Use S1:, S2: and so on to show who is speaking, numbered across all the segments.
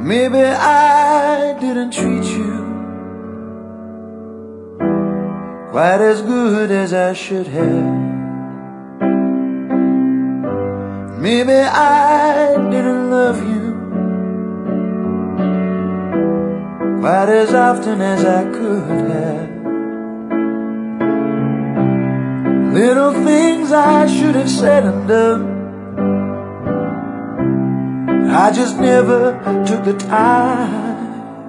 S1: Maybe I didn't treat you quite as good as I should have. Maybe I didn't love you quite as often as I could have. Little things I should have said and done, I just never took the time.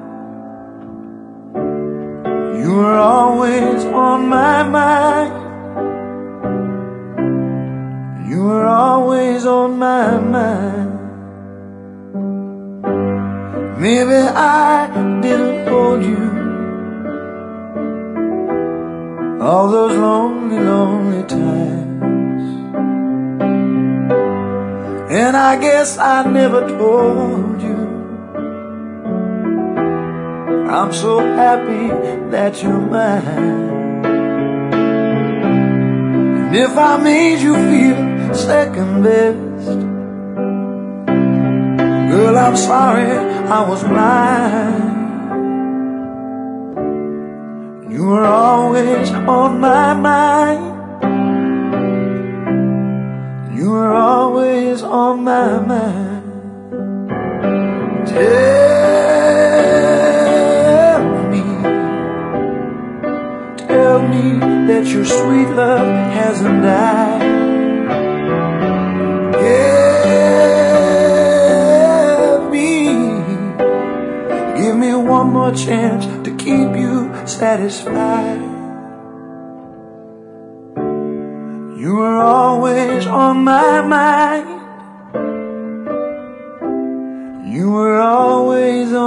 S1: You were always on my mind. You were always on my mind. Maybe I didn't hold you all those lonely, lonely times. And I guess I never told you I'm so happy that you're mine. And if I made you feel second best, girl, I'm sorry I was blind. You were always on my mind. You were always on my mind. Tell me that your sweet love hasn't died. Give me one more chance to keep you satisfied. You were always on my mind. You were always on